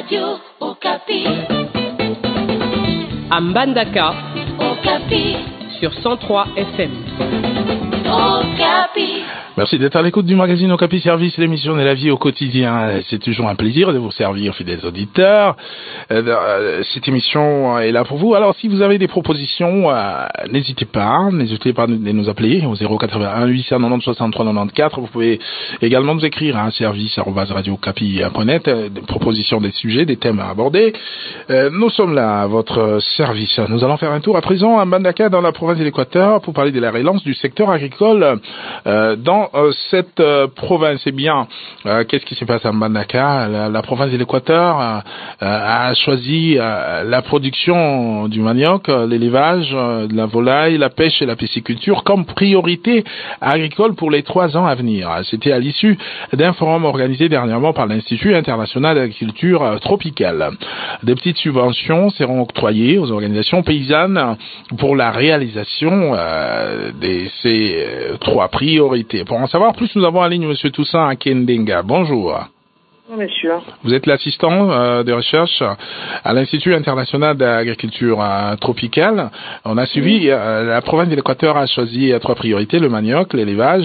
Radio Okapi. À Mbandaka, Okapi. Sur 103 FM. Okapi. Merci d'être à l'écoute du magazine Okapi Service, l'émission de la vie au quotidien. C'est toujours un plaisir de vous servir, fidèles auditeurs. Cette émission est là pour vous. Alors, si vous avez des propositions, n'hésitez pas de nous appeler au 081 890 63 94. Vous pouvez également nous écrire à service@radiocapi.net, des propositions des sujets, des thèmes à aborder. Nous sommes là à votre service. Nous allons faire un tour à présent à Mbandaka, dans la province de l'Équateur, pour parler de la relance du secteur agricole dans cette province. Eh bien, qu'est-ce qui se passe à Mbandaka? La province de l'Équateur a choisi la production du manioc, l'élevage, de la volaille, la pêche et la pisciculture comme priorité agricole pour les 3 ans à venir. C'était à l'issue d'un forum organisé dernièrement par l'Institut international d'agriculture tropicale. Des petites subventions seront octroyées aux organisations paysannes pour la réalisation de ces 3 priorités. Pour en savoir plus, nous avons en ligne M. Toussaint Akendenga. Bonjour. Bonjour, monsieur. Vous êtes l'assistant de recherche à l'Institut international d'agriculture tropicale. On a suivi, la province de l'Équateur a choisi 3 priorités, le manioc, l'élevage,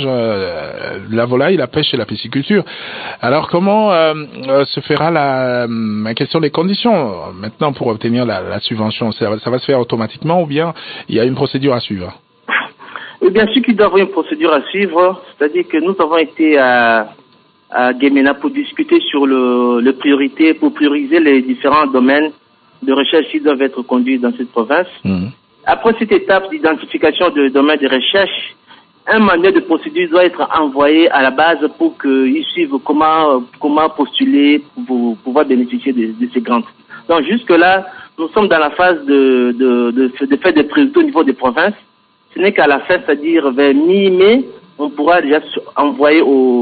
la volaille, la pêche et la pisciculture. Alors, comment se fera la question des conditions maintenant pour obtenir la subvention? Ça va se faire automatiquement ou bien il y a une procédure à suivre? Oui, bien sûr qu'il doit y avoir une procédure à suivre, c'est-à-dire que nous avons été à Guémena pour discuter sur le priorité, pour prioriser les différents domaines de recherche qui doivent être conduits dans cette province. Après cette étape d'identification de domaines de recherche, un manuel de procédure doit être envoyé à la base pour qu'ils suivent comment postuler pour pouvoir bénéficier de ces grants. Donc jusque-là, nous sommes dans la phase de faire des priorités au niveau des provinces. Ce n'est qu'à la fin, c'est-à-dire vers mi-mai, on pourra déjà envoyer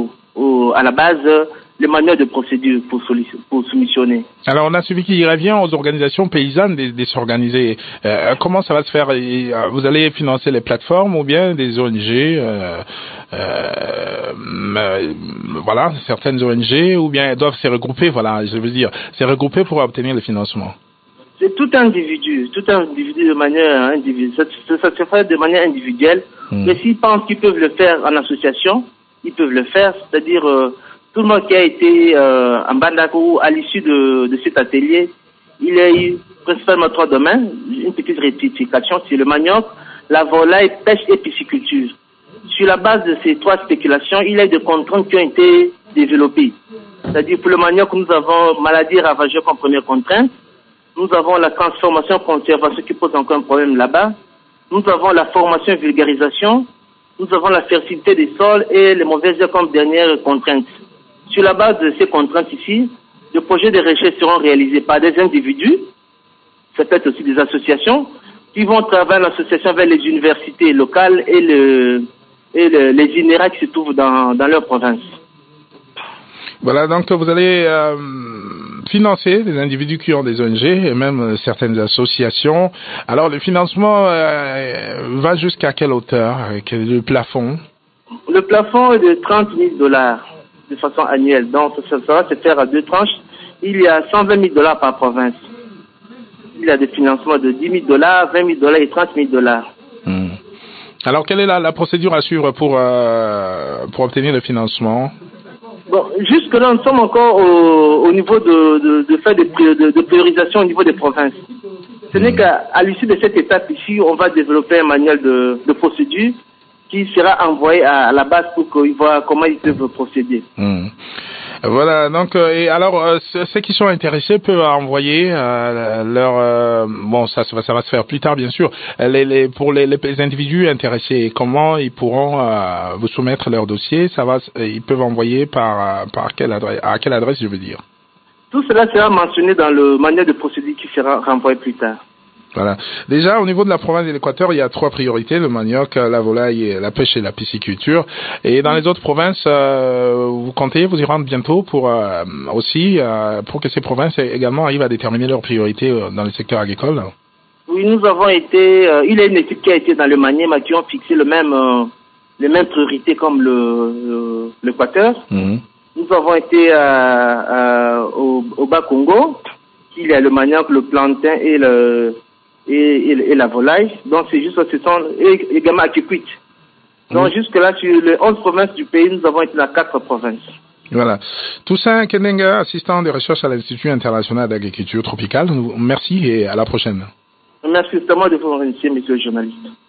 à la base le manuel de procédure pour soumissionner. Alors, on a suivi qu'il revient aux organisations paysannes de s'organiser. Comment ça va se faire? Vous allez financer les plateformes ou bien des ONG, voilà, certaines ONG, ou bien elles doivent se regrouper, voilà, je veux dire, se regrouper pour obtenir le financement? C'est tout individu de manière individuelle. Ça se fait de manière individuelle. Mais s'ils pensent qu'ils peuvent le faire en association, ils peuvent le faire. C'est-à-dire, tout le monde qui a été en Mbandaka ou à l'issue de cet atelier, il y a eu principalement 3 domaines. Une petite rectification, c'est le manioc, la volaille, pêche et pisciculture. Sur la base de ces 3 spéculations, il y a des contraintes qui ont été développées. C'est-à-dire, pour le manioc, nous avons maladie ravageur comme première contrainte. Nous avons la transformation-conservation qui pose encore un problème là-bas. Nous avons la formation-vulgarisation. Nous avons la fertilité des sols et les mauvaises herbes comme dernière contrainte. Sur la base de ces contraintes ici, les projets de recherche seront réalisés par des individus, ça peut être aussi des associations, qui vont travailler l'association avec les universités locales et les INERA qui se trouvent dans leur province. Voilà, donc vous allez financer des individus qui ont des ONG et même certaines associations. Alors le financement va jusqu'à quelle hauteur? Quel est le plafond? Le plafond est de $30,000 de façon annuelle. Donc ça va se faire à 2 tranches. Il y a $120,000 par province. Il y a des financements de $10,000, $20,000 et $30,000. Alors quelle est la procédure à suivre pour obtenir le financement? Bon, jusque-là, nous sommes encore au niveau de faire de priorisation au niveau des provinces. Ce n'est qu'à l'issue de cette étape ici, on va développer un manuel de procédure qui sera envoyé à la base pour qu'ils voient comment ils peuvent procéder. Voilà, donc et alors ceux qui sont intéressés peuvent envoyer leur bon ça va se faire plus tard bien sûr. Pour les individus intéressés, comment ils pourront vous soumettre leur dossier? Ils peuvent envoyer par quelle adresse, à quelle adresse je veux dire? Tout cela sera mentionné dans le manuel de procédure qui sera renvoyé plus tard. Voilà. Déjà, au niveau de la province de l'Équateur, il y a 3 priorités, le manioc, la volaille, la pêche et la pisciculture. Et dans les autres provinces, vous comptez vous y rendre bientôt pour pour que ces provinces également arrivent à déterminer leurs priorités dans le secteur agricole? Oui, nous avons été, il y a une équipe qui a été dans le Maniema qui ont fixé les mêmes priorités comme l'Équateur. Nous avons été au Bas-Congo, il y a le manioc, le plantain et la volaille. Donc c'est juste, ce sont également à Kikwit. Donc jusque-là, sur les 11 provinces du pays, nous avons été dans 4 provinces. Voilà. Toussaint Kendenga, assistant de recherche à l'Institut international d'agriculture tropicale. Merci et à la prochaine. Merci, c'est à moi de vous remercier, monsieur le journaliste.